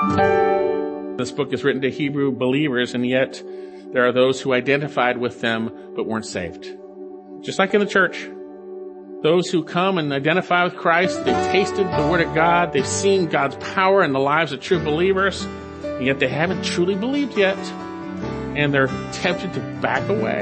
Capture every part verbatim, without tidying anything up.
This book is written to Hebrew believers, and yet there are those who identified with them but weren't saved. Just like in the church. Those who come and identify with Christ, they've tasted the Word of God, they've seen God's power in the lives of true believers, and yet they haven't truly believed yet, and they're tempted to back away.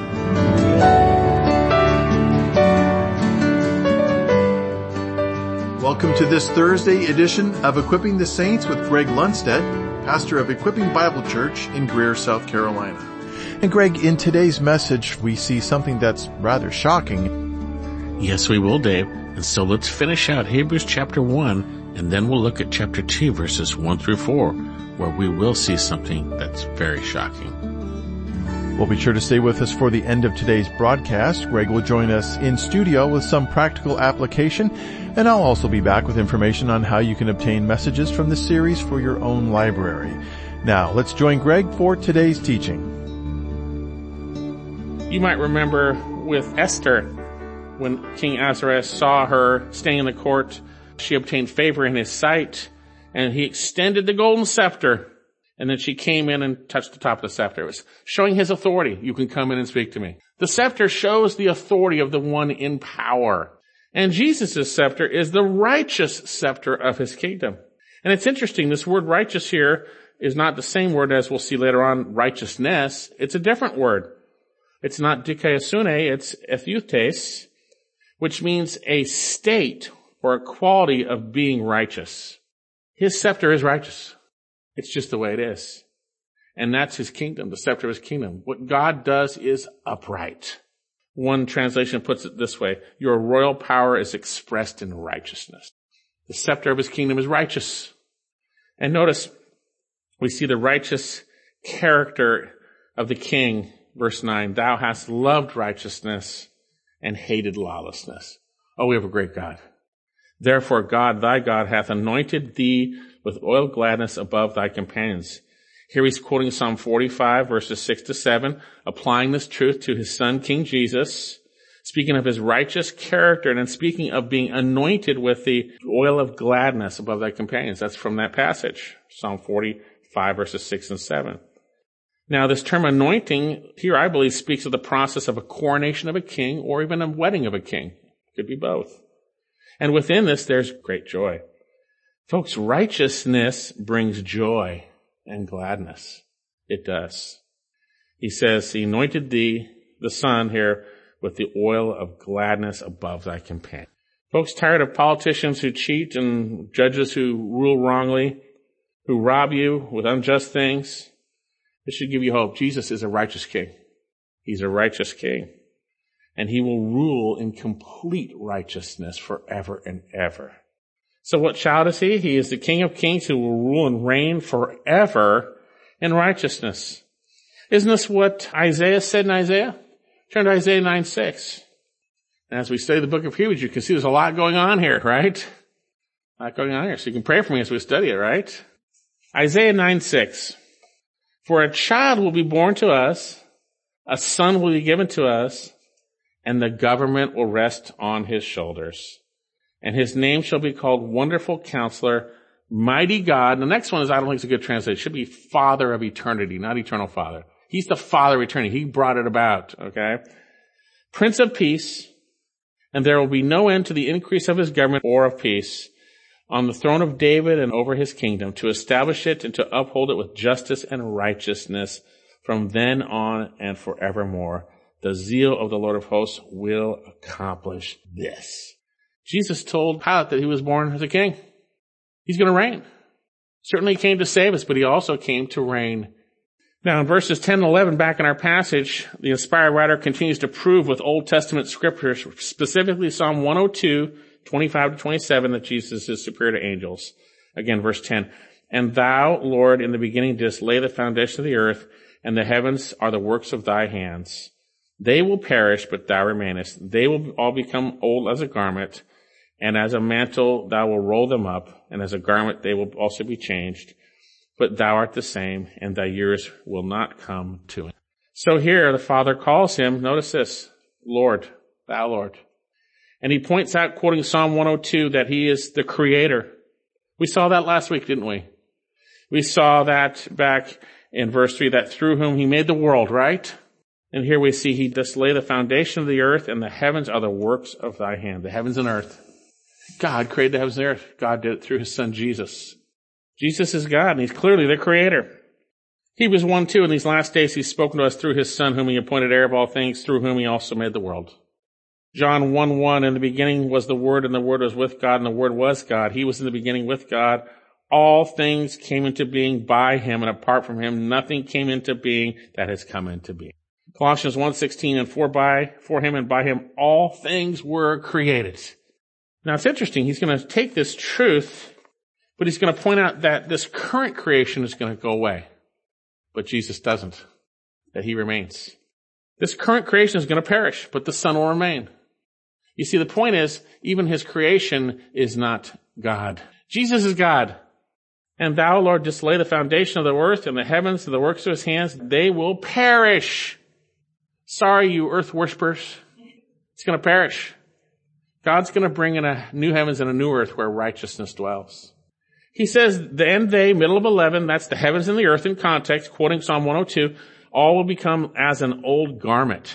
Welcome to this Thursday edition of Equipping the Saints with Greg Lundstedt, pastor of Equipping Bible Church in Greer, South Carolina. And Greg, in today's message, we see something that's rather shocking. Yes, we will, Dave. And so let's finish out Hebrews chapter one, and then we'll look at chapter two, verses one through four, where we will see something that's very shocking. Well, be sure to stay with us for the end of today's broadcast. Greg will join us in studio with some practical application, and I'll also be back with information on how you can obtain messages from the series for your own library. Now, let's join Greg for today's teaching. You might remember with Esther, when King Ahasuerus saw her staying in the court, she obtained favor in his sight, and he extended the golden scepter. And then she came in and touched the top of the scepter. It was showing his authority. You can come in and speak to me. The scepter shows the authority of the one in power. And Jesus' scepter is the righteous scepter of his kingdom. And it's interesting, this word righteous here is not the same word as we'll see later on, righteousness. It's a different word. It's not dikaiosune, it's ethutes, which means a state or a quality of being righteous. His scepter is righteous. It's just the way it is. And that's his kingdom, the scepter of his kingdom. What God does is upright. One translation puts it this way: your royal power is expressed in righteousness. The scepter of his kingdom is righteous. And notice, we see the righteous character of the king, verse nine. Thou hast loved righteousness and hated lawlessness. Oh, we have a great God. Therefore God, thy God, hath anointed thee with oil of gladness above thy companions. Here he's quoting Psalm forty-five, verses six to seven, applying this truth to his son, King Jesus, speaking of his righteous character, and then speaking of being anointed with the oil of gladness above thy companions. That's from that passage, Psalm forty-five, verses six and seven. Now, this term anointing here, I believe, speaks of the process of a coronation of a king or even a wedding of a king. It could be both. And within this, there's great joy. Folks, righteousness brings joy and gladness. It does. He says, he anointed thee, the son here, with the oil of gladness above thy companion. Folks, tired of politicians who cheat and judges who rule wrongly, who rob you with unjust things? This should give you hope. Jesus is a righteous king. He's a righteous king. And he will rule in complete righteousness forever and ever. So what child is he? He is the King of Kings who will rule and reign forever in righteousness. Isn't this what Isaiah said in Isaiah? Turn to Isaiah nine six. And as we study the book of Hebrews, you can see there's a lot going on here, right? A lot going on here. So you can pray for me as we study it, right? Isaiah nine six. For a child will be born to us, a son will be given to us, and the government will rest on his shoulders. And his name shall be called Wonderful Counselor, Mighty God. The next one is, I don't think it's a good translation. It should be Father of Eternity, not Eternal Father. He's the Father of Eternity. He brought it about, okay? Prince of Peace, and there will be no end to the increase of his government or of peace on the throne of David and over his kingdom, to establish it and to uphold it with justice and righteousness from then on and forevermore. The zeal of the Lord of hosts will accomplish this. Jesus told Pilate that he was born as a king. He's going to reign. Certainly he came to save us, but he also came to reign. Now in verses ten and eleven, back in our passage, the inspired writer continues to prove with Old Testament scriptures, specifically Psalm one oh two, twenty-five to twenty-seven, that Jesus is superior to angels. Again, verse ten. And thou, Lord, in the beginning didst lay the foundation of the earth, and the heavens are the works of thy hands. They will perish, but thou remainest. They will all become old as a garment, and as a mantle thou will roll them up, and as a garment they will also be changed. But thou art the same, and thy years will not come to an end. So here the Father calls him, notice this, Lord, thou Lord. And he points out, quoting Psalm one oh two, that he is the creator. We saw that last week, didn't we? We saw that back in verse three, that through whom he made the world, right? And here we see he does lay the foundation of the earth, and the heavens are the works of thy hand. The heavens and earth. God created the heavens and the earth. God did it through his son Jesus. Jesus is God, and he's clearly the creator. Hebrews one two, in these last days he's spoken to us through his son, whom he appointed heir of all things, through whom he also made the world. John one one, in the beginning was the Word, and the Word was with God, and the Word was God. He was in the beginning with God. All things came into being by him, and apart from him, nothing came into being that has come into being. Colossians one sixteen, and for by, for him and by him, all things were created. Now it's interesting, he's going to take this truth, but he's going to point out that this current creation is going to go away. But Jesus doesn't. That he remains. This current creation is going to perish, but the Son will remain. You see, the point is, even his creation is not God. Jesus is God. And thou, Lord, didst lay the foundation of the earth and the heavens and the works of his hands. They will perish. Sorry, you earth worshippers. It's going to perish. God's going to bring in a new heavens and a new earth where righteousness dwells. He says, then they, middle of eleven, that's the heavens and the earth in context, quoting Psalm one oh two, all will become as an old garment.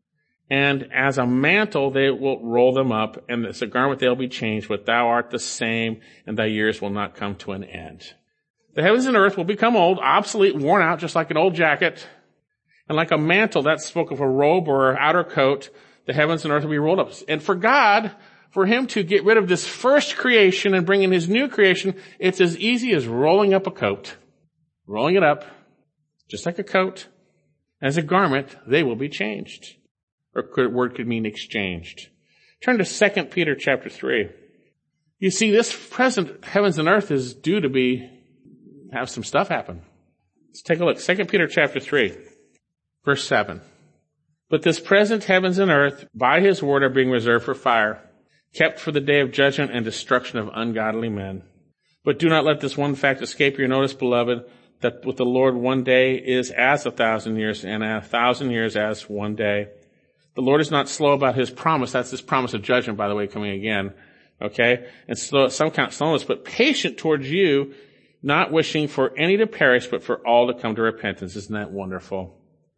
And as a mantle, they will roll them up, and as a garment they'll be changed, but thou art the same, and thy years will not come to an end. The heavens and earth will become old, obsolete, worn out, just like an old jacket. And like a mantle, that spoke of a robe or outer coat, the heavens and earth will be rolled up. And for God, for him to get rid of this first creation and bring in his new creation, it's as easy as rolling up a coat. Rolling it up, just like a coat. As a garment, they will be changed. Or the word could mean exchanged. Turn to Second Peter chapter three. You see, this present heavens and earth is due to be, have some stuff happen. Let's take a look. Second Peter chapter three, verse seven. But this present heavens and earth, by his word, are being reserved for fire, kept for the day of judgment and destruction of ungodly men. But do not let this one fact escape your notice, beloved, that with the Lord one day is as a thousand years, and a thousand years as one day. The Lord is not slow about his promise. That's his promise of judgment, by the way, coming again. Okay? And slow, some count slowness, but patient towards you, not wishing for any to perish, but for all to come to repentance. Isn't that wonderful?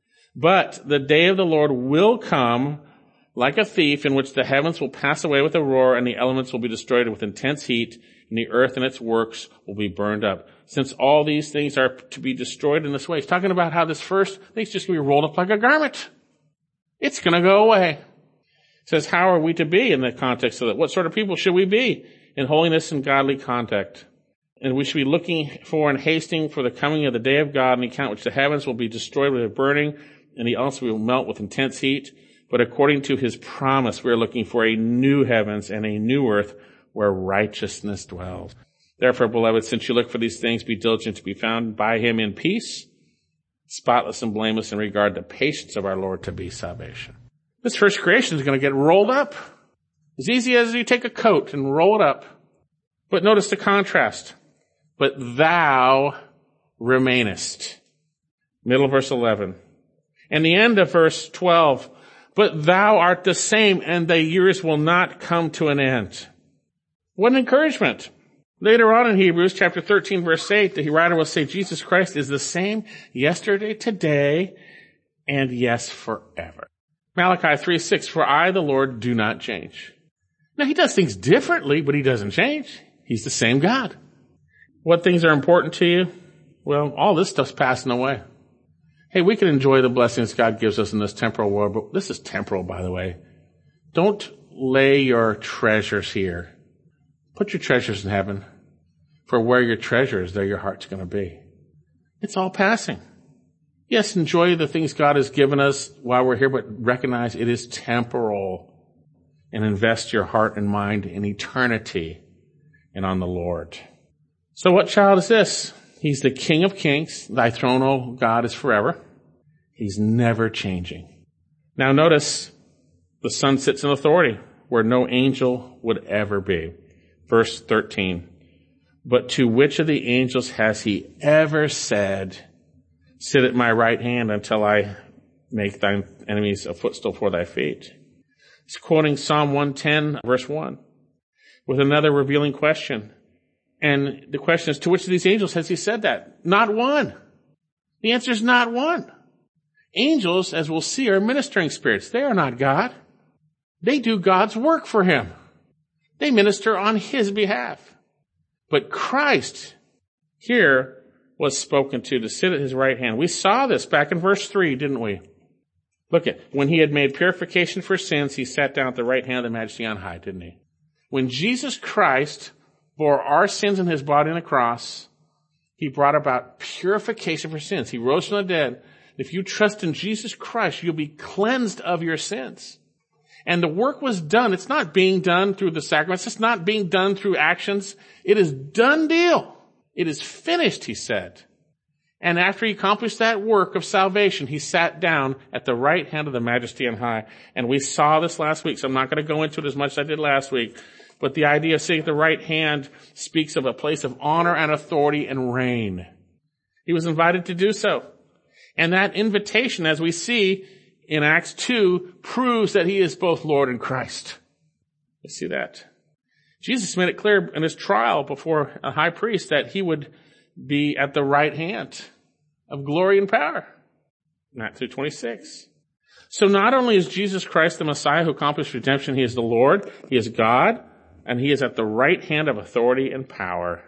But the day of the Lord will come like a thief, in which the heavens will pass away with a roar, and the elements will be destroyed with intense heat, and the earth and its works will be burned up. Since all these things are to be destroyed in this way. He's talking about how this first thing's just going to be rolled up like a garment. It's going to go away. It says, how are we to be in the context of that? What sort of people should we be in holiness and godly conduct? And we should be looking for and hasting for the coming of the day of God, on the account which the heavens will be destroyed with a burning, and the also will melt with intense heat. But according to his promise, we are looking for a new heavens and a new earth where righteousness dwells. Therefore, beloved, since you look for these things, be diligent to be found by him in peace, spotless and blameless in regard to the patience of our Lord to be salvation. This first creation is going to get rolled up. As easy as you take a coat and roll it up. But notice the contrast. But thou remainest. Middle of verse eleven. And the end of verse twelve. But thou art the same, and thy years will not come to an end. What an encouragement. Later on in Hebrews chapter thirteen, verse eight, the writer will say Jesus Christ is the same yesterday, today, and yes, forever. Malachi three six, for I, the Lord, do not change. Now, he does things differently, but he doesn't change. He's the same God. What things are important to you? Well, all this stuff's passing away. Hey, we can enjoy the blessings God gives us in this temporal world, but this is temporal, by the way. Don't lay your treasures here. Put your treasures in heaven. For where your treasure is, there your heart's going to be. It's all passing. Yes, enjoy the things God has given us while we're here, but recognize it is temporal. And invest your heart and mind in eternity and on the Lord. So what child is this? He's the King of Kings. Thy throne, O God, is forever. He's never changing. Now notice, the Son sits in authority where no angel would ever be. Verse thirteen. But to which of the angels has he ever said, sit at my right hand until I make thine enemies a footstool for thy feet? He's quoting Psalm one ten, verse one, with another revealing question. And the question is, to which of these angels has he said that? Not one. The answer is not one. Angels, as we'll see, are ministering spirits. They are not God. They do God's work for him. They minister on his behalf. But Christ here was spoken to to sit at his right hand. We saw this back in verse three, didn't we? Look at, when he had made purification for sins, he sat down at the right hand of the Majesty on high, didn't he? When Jesus Christ bore our sins in his body on the cross, he brought about purification for sins. He rose from the dead. If you trust in Jesus Christ, you'll be cleansed of your sins. And the work was done. It's not being done through the sacraments. It's not being done through actions. It is done deal. It is finished, he said. And after he accomplished that work of salvation, he sat down at the right hand of the Majesty on high. And we saw this last week, so I'm not going to go into it as much as I did last week. But the idea of sitting at the right hand speaks of a place of honor and authority and reign. He was invited to do so. And that invitation, as we see in Acts two, proves that he is both Lord and Christ. You see that? Jesus made it clear in his trial before a high priest that he would be at the right hand of glory and power. Matthew twenty-six. So not only is Jesus Christ the Messiah who accomplished redemption, he is the Lord, he is God, and he is at the right hand of authority and power.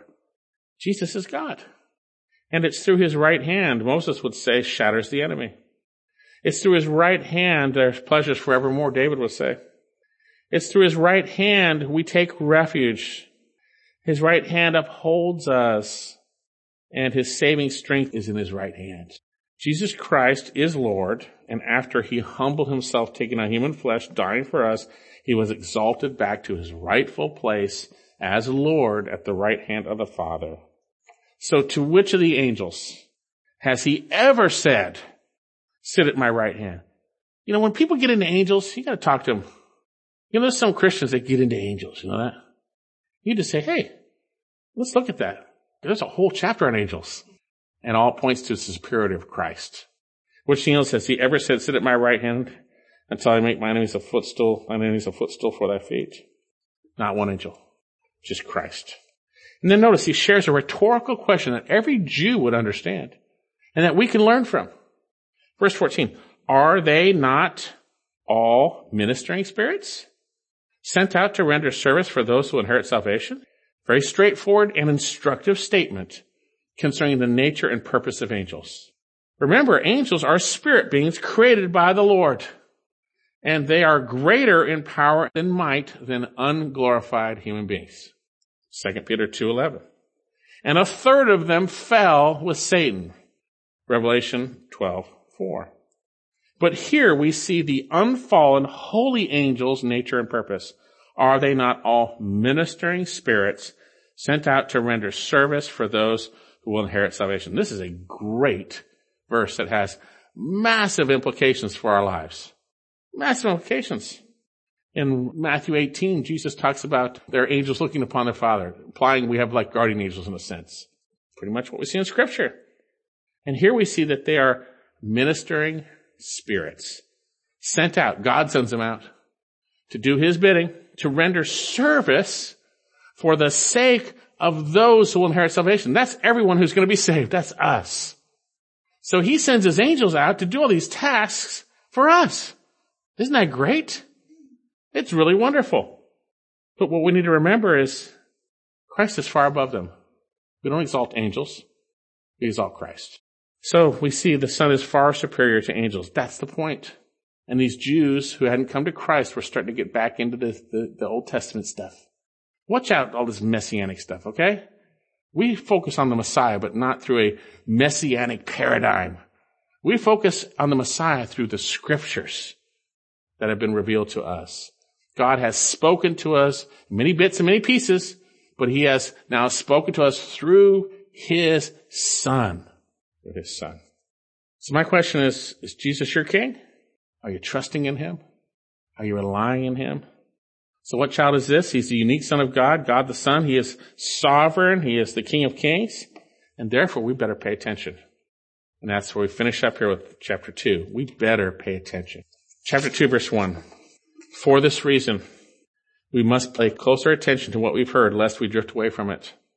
Jesus is God. And it's through his right hand, Moses would say, shatters the enemy. It's through his right hand there's pleasures forevermore, David would say. It's through his right hand we take refuge. His right hand upholds us, and his saving strength is in his right hand. Jesus Christ is Lord, and after he humbled himself, taking on human flesh, dying for us, he was exalted back to his rightful place as Lord at the right hand of the Father. So to which of the angels has he ever said, sit at my right hand? You know, when people get into angels, you got to talk to them. You know, there's some Christians that get into angels. You know that? You just say, hey, let's look at that. There's a whole chapter on angels. And all it points to is the superiority of Christ. Which angel has he ever said, sit at my right hand until I make my enemies a footstool, my enemies a footstool for thy feet? Not one angel. Just Christ. And then notice he shares a rhetorical question that every Jew would understand and that we can learn from. Verse fourteen, are they not all ministering spirits sent out to render service for those who inherit salvation? Very straightforward and instructive statement concerning the nature and purpose of angels. Remember, angels are spirit beings created by the Lord, and they are greater in power and might than unglorified human beings. Second Peter two eleven. And a third of them fell with Satan. Revelation twelve four. But here we see the unfallen holy angels' nature and purpose. Are they not all ministering spirits sent out to render service for those who will inherit salvation? This is a great verse that has massive implications for our lives. Massive implications. In Matthew eighteen, Jesus talks about their angels looking upon their Father, implying we have like guardian angels in a sense. Pretty much what we see in Scripture. And here we see that they are ministering spirits sent out. God sends them out to do his bidding, to render service for the sake of those who will inherit salvation. That's everyone who's going to be saved. That's us. So he sends his angels out to do all these tasks for us. Isn't that great? It's really wonderful. But what we need to remember is Christ is far above them. We don't exalt angels. We exalt Christ. So we see the Son is far superior to angels. That's the point. And these Jews who hadn't come to Christ were starting to get back into the, the, the Old Testament stuff. Watch out all this messianic stuff, okay? We focus on the Messiah, but not through a messianic paradigm. We focus on the Messiah through the Scriptures that have been revealed to us. God has spoken to us in many bits and many pieces, but he has now spoken to us through his Son. Through his Son. So my question is, is Jesus your King? Are you trusting in him? Are you relying in him? So what child is this? He's the unique Son of God, God the Son. He is sovereign. He is the King of Kings. And therefore, we better pay attention. And that's where we finish up here with chapter two. We better pay attention. Chapter two, verse one. For this reason, we must pay closer attention to what we've heard, lest we drift away from it.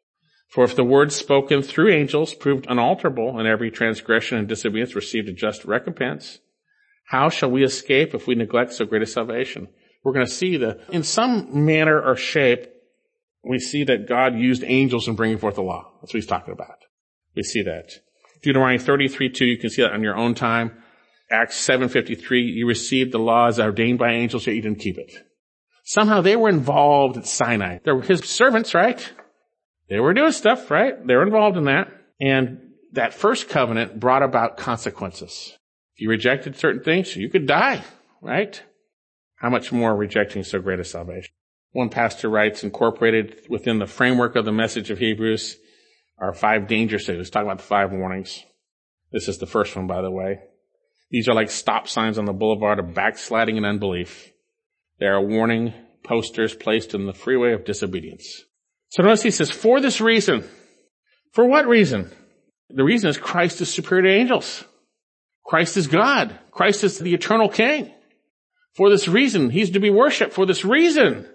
For if the word spoken through angels proved unalterable, and every transgression and disobedience received a just recompense, how shall we escape if we neglect so great a salvation? We're going to see that in some manner or shape, we see that God used angels in bringing forth the law. That's what he's talking about. We see that. Deuteronomy thirty-three two, you can see that on your own time. Acts seven fifty-three, you received the laws ordained by angels, yet you didn't keep it. Somehow they were involved at Sinai. They were his servants, right? They were doing stuff, right? They were involved in that. And that first covenant brought about consequences. If you rejected certain things, you could die, right? How much more rejecting so great a salvation? One pastor writes, incorporated within the framework of the message of Hebrews are five danger signals. Talking about the five warnings. This is the first one, by the way. These are like stop signs on the boulevard of backsliding and unbelief. They are warning posters placed in the freeway of disobedience. So notice he says, for this reason. For what reason? The reason is Christ is superior to angels. Christ is God. Christ is the eternal King. For this reason, he's to be worshipped. For this reason,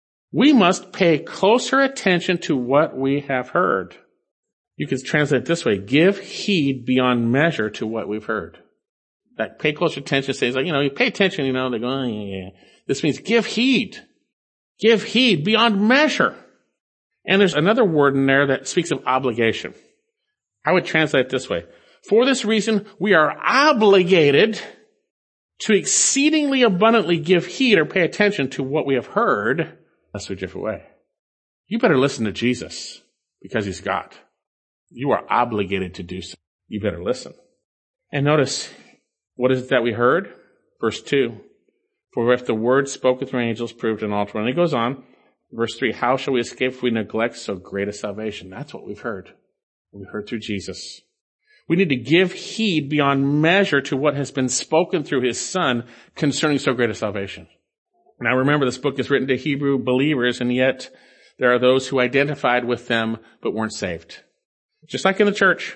we must pay closer attention to what we have heard. You could translate it this way, give heed beyond measure to what we've heard. That pay closer attention says, like, you know, you pay attention, you know, they go, oh, yeah, yeah. This means give heed. Give heed beyond measure. And there's another word in there that speaks of obligation. I would translate it this way. For this reason, we are obligated to exceedingly abundantly give heed or pay attention to what we have heard, lest we drift away. You better listen to Jesus because he's God. You are obligated to do so. You better listen. And notice, what is it that we heard? Verse two. For if the word spoken through angels proved unalterable. And he goes on. Verse three. How shall we escape if we neglect so great a salvation? That's what we've heard. We heard through Jesus. We need to give heed beyond measure to what has been spoken through his Son concerning so great a salvation. Now remember, this book is written to Hebrew believers, and yet there are those who identified with them but weren't saved. Just like in the church.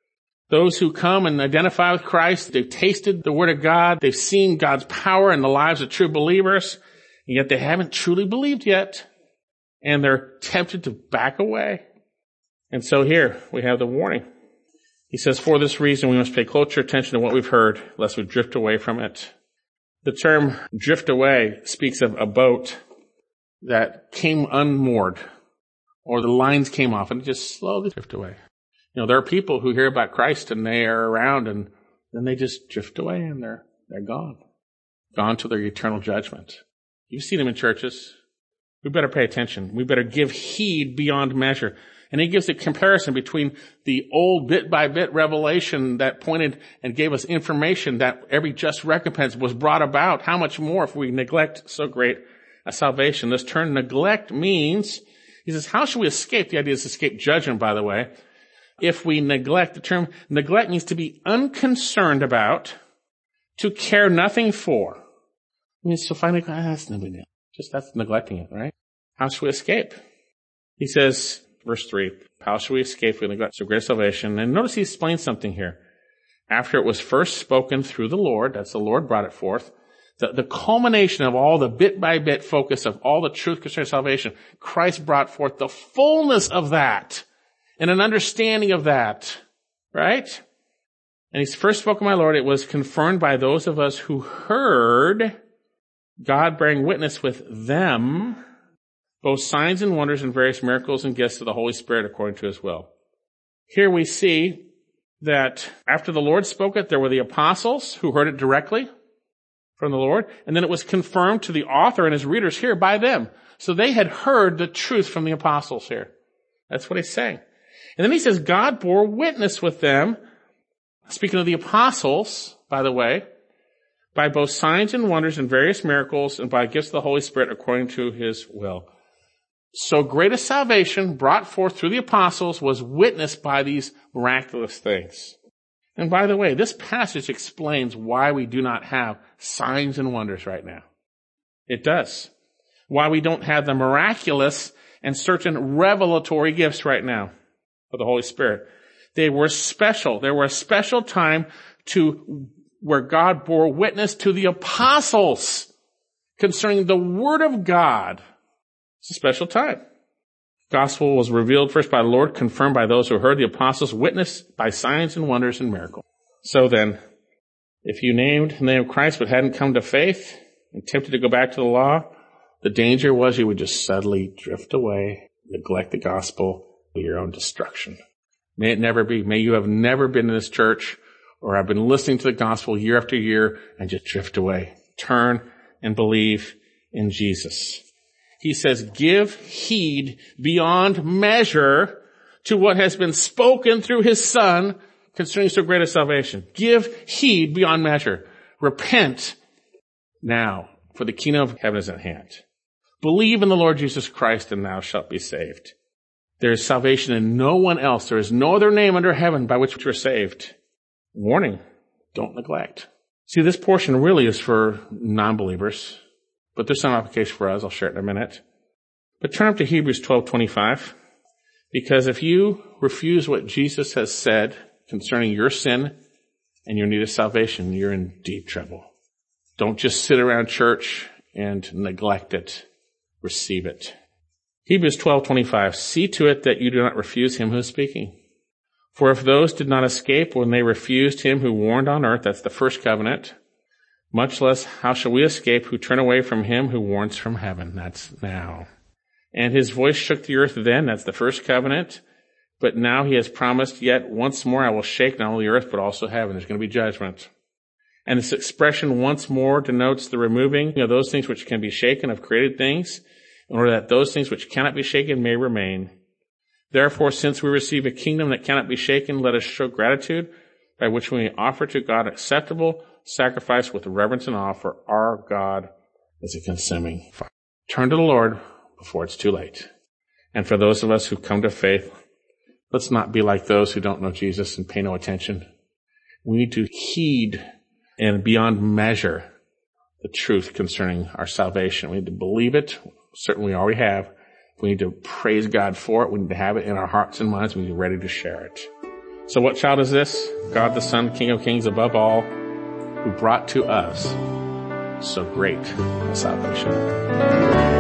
Those who come and identify with Christ, they've tasted the Word of God, they've seen God's power in the lives of true believers, and yet they haven't truly believed yet, and they're tempted to back away. And so here we have the warning. He says, for this reason, we must pay closer attention to what we've heard, lest we drift away from it. The term drift away speaks of a boat that came unmoored, or the lines came off and it just slowly drift away. You know, there are people who hear about Christ and they are around and then they just drift away and they're, they're gone. Gone to their eternal judgment. You've seen them in churches. We better pay attention. We better give heed beyond measure. And he gives a comparison between the old bit-by-bit revelation that pointed and gave us information that every just recompense was brought about. How much more if we neglect so great a salvation? This term neglect means, he says, how should we escape? The idea is escape judgment, by the way. If we neglect, the term neglect means to be unconcerned about, to care nothing for. I mean, so finally, ah, that's no big deal. Just that's neglecting it, right? How should we escape? He says, verse three, how shall we escape if we neglect so great salvation? And notice he explains something here. After it was first spoken through the Lord, that's the Lord brought it forth, the, the culmination of all the bit-by-bit focus of all the truth concerning salvation, Christ brought forth the fullness of that and an understanding of that, right? And he's first spoken, my Lord, it was confirmed by those of us who heard God bearing witness with them, both signs and wonders and various miracles and gifts of the Holy Spirit according to his will. Here we see that after the Lord spoke it, there were the apostles who heard it directly from the Lord, and then it was confirmed to the author and his readers here by them. So they had heard the truth from the apostles here. That's what he's saying. And then he says, God bore witness with them, speaking of the apostles, by the way, by both signs and wonders and various miracles and by gifts of the Holy Spirit according to his will. So great a salvation brought forth through the apostles was witnessed by these miraculous things. And by the way, this passage explains why we do not have signs and wonders right now. It does. Why we don't have the miraculous and certain revelatory gifts right now of the Holy Spirit. They were special. There were a special time to where God bore witness to the apostles concerning the Word of God. It's a special time. Gospel was revealed first by the Lord, confirmed by those who heard the apostles, witnessed by signs and wonders and miracles. So then, if you named the name of Christ but hadn't come to faith and tempted to go back to the law, the danger was you would just subtly drift away, neglect the gospel to your own destruction. May it never be. May you have never been in this church or have been listening to the gospel year after year and just drift away. Turn and believe in Jesus. He says, give heed beyond measure to what has been spoken through his Son concerning so great a salvation. Give heed beyond measure. Repent now, for the kingdom of heaven is at hand. Believe in the Lord Jesus Christ, and thou shalt be saved. There is salvation in no one else. There is no other name under heaven by which we are saved. Warning, don't neglect. See, this portion really is for non-believers, but there's some application for us. I'll share it in a minute. But turn up to Hebrews twelve twenty-five, because if you refuse what Jesus has said concerning your sin and your need of salvation, you're in deep trouble. Don't just sit around church and neglect it. Receive it. Hebrews twelve twenty-five, see to it that you do not refuse him who is speaking. For if those did not escape when they refused him who warned on earth, that's the first covenant, much less how shall we escape who turn away from him who warns from heaven, that's now. And his voice shook the earth then, that's the first covenant, but now he has promised, yet once more I will shake not only the earth but also heaven. There's going to be judgment. And this expression once more denotes the removing of those things which can be shaken of created things, in order that those things which cannot be shaken may remain. Therefore, since we receive a kingdom that cannot be shaken, let us show gratitude by which we may offer to God acceptable sacrifice with reverence and awe, for our God is a consuming fire. Turn to the Lord before it's too late. And for those of us who come to faith, let's not be like those who don't know Jesus and pay no attention. We need to heed and beyond measure the truth concerning our salvation. We need to believe it. Certainly we already have. We need to praise God for it. We need to have it in our hearts and minds. We need to be ready to share it. So what child is this? God the Son, King of Kings above all, who brought to us so great a salvation.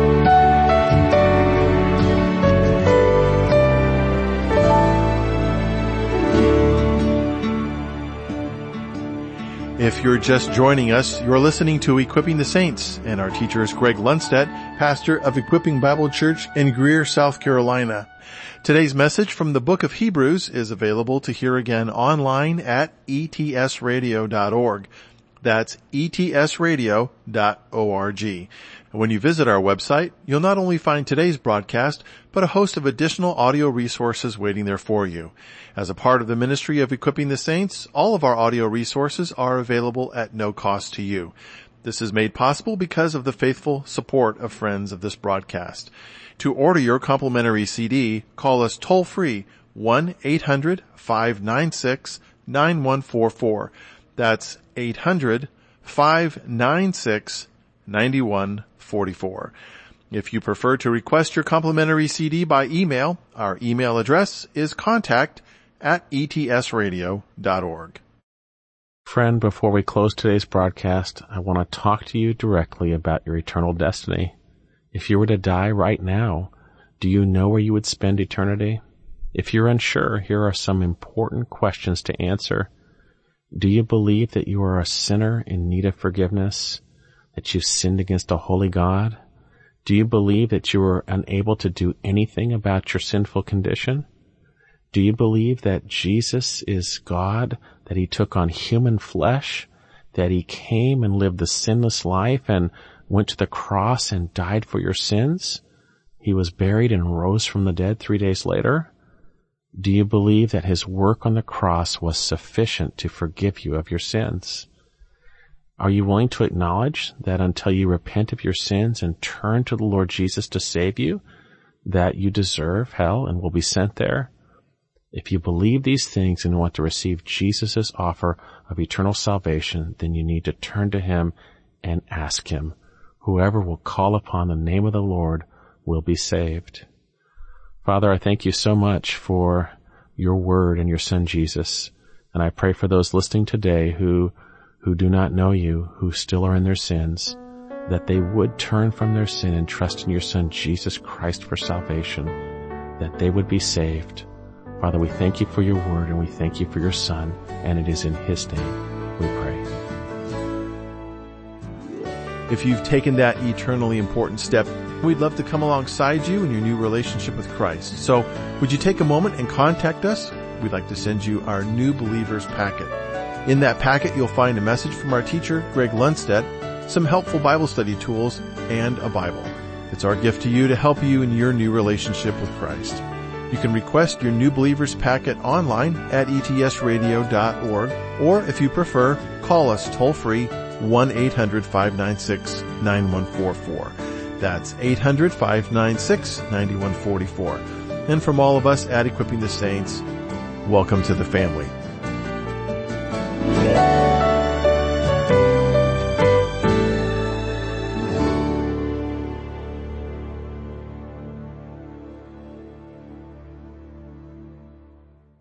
If you're just joining us, you're listening to Equipping the Saints, and our teacher is Greg Lundstedt, pastor of Equipping Bible Church in Greer, South Carolina. Today's message from the book of Hebrews is available to hear again online at e t s radio dot org. That's e t s radio dot org. When you visit our website, you'll not only find today's broadcast, but a host of additional audio resources waiting there for you. As a part of the ministry of Equipping the Saints, all of our audio resources are available at no cost to you. This is made possible because of the faithful support of friends of this broadcast. To order your complimentary C D, call us toll-free one eight hundred five nine six nine one four four. That's eight hundred five nine six nine one four four. If you prefer to request your complimentary C D by email, our email address is contact at e t s radio dot org. Friend, before we close today's broadcast, I want to talk to you directly about your eternal destiny. If you were to die right now, do you know where you would spend eternity? If you're unsure, here are some important questions to answer. Do you believe that you are a sinner in need of forgiveness, that you've sinned against a holy God? Do you believe that you are unable to do anything about your sinful condition? Do you believe that Jesus is God, that he took on human flesh, that he came and lived the sinless life and went to the cross and died for your sins? He was buried and rose from the dead three days later? Do you believe that his work on the cross was sufficient to forgive you of your sins? Are you willing to acknowledge that until you repent of your sins and turn to the Lord Jesus to save you, that you deserve hell and will be sent there? If you believe these things and want to receive Jesus' offer of eternal salvation, then you need to turn to him and ask him. Whoever will call upon the name of the Lord will be saved. Father, I thank you so much for your word and your Son Jesus. And I pray for those listening today who who do not know you, who still are in their sins, that they would turn from their sin and trust in your Son, Jesus Christ, for salvation, that they would be saved. Father, we thank you for your word, and we thank you for your Son, and it is in his name we pray. If you've taken that eternally important step, we'd love to come alongside you in your new relationship with Christ. So would you take a moment and contact us? We'd like to send you our New Believers packet. In that packet, you'll find a message from our teacher, Greg Lundstedt, some helpful Bible study tools, and a Bible. It's our gift to you to help you in your new relationship with Christ. You can request your New Believers packet online at e t s radio dot org, or if you prefer, call us toll-free one eight hundred five nine six nine one four four. That's eight hundred five nine six nine one four four. And from all of us at Equipping the Saints, welcome to the family.